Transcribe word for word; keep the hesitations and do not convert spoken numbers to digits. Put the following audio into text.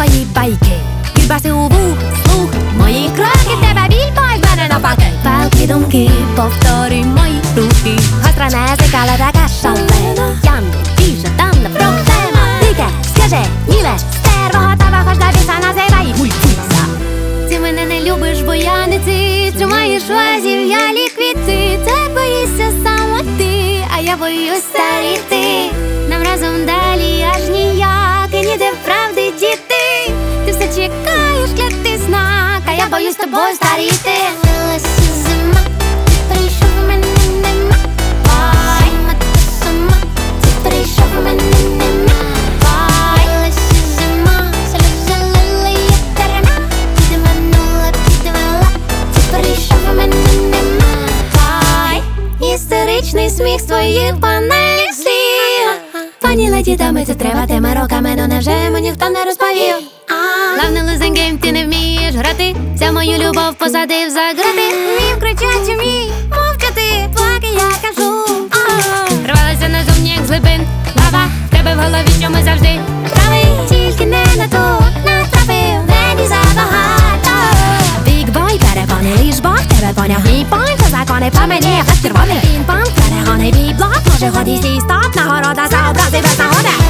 твої байки, кільбаси у вух, слух, мої кроки, тебе біль, бой, в мене навпаки. Палки думки, повторюй мої рухи. Гостра не зикала, така шалена. Янди, більше там не проблема. Дике, скажи, німе, стерво, готова, хоч до біса, називай гульфуйся. Ти мене не любиш, бо я не ти. Тримаєш вазів, я ліквіти. Ти боїшся саме ти, а я боюсь старіти. Нам разом далі аж ніяк, і ніде правди діти. Ти все чекаєш, клятий знак, а я боюсь тобою старіти. Лилася зима, ти прийшов, у мене нема. Зима та сама, ти прийшов, у мене нема. Лилася зима, сльози лили, як дарма. Підманула, підвела, ти прийшов, у мене нема. Істеричний сміх з твоїх банальних слів. Пані леді, дами, це треба тими роками, но невже йому ніхто не розповів? Главний losing game, ти не вмієш грати. Ця мою любов посадив за грати. Вмів кричати, вмій мовчати, поки я кажу. Рвалася назовні, як з глибин лава. В тебе в голові, що ми завжди праві. Тільки не на то натрапив, мені забагато. Big boy, перепони, лиш Бог тебе поняв. Мій пойнт, це закони по мені, флеш червоний. Пінг-понг, перегони, бій-блок, може ході сій стоп. Нагорода за образи без нагоди.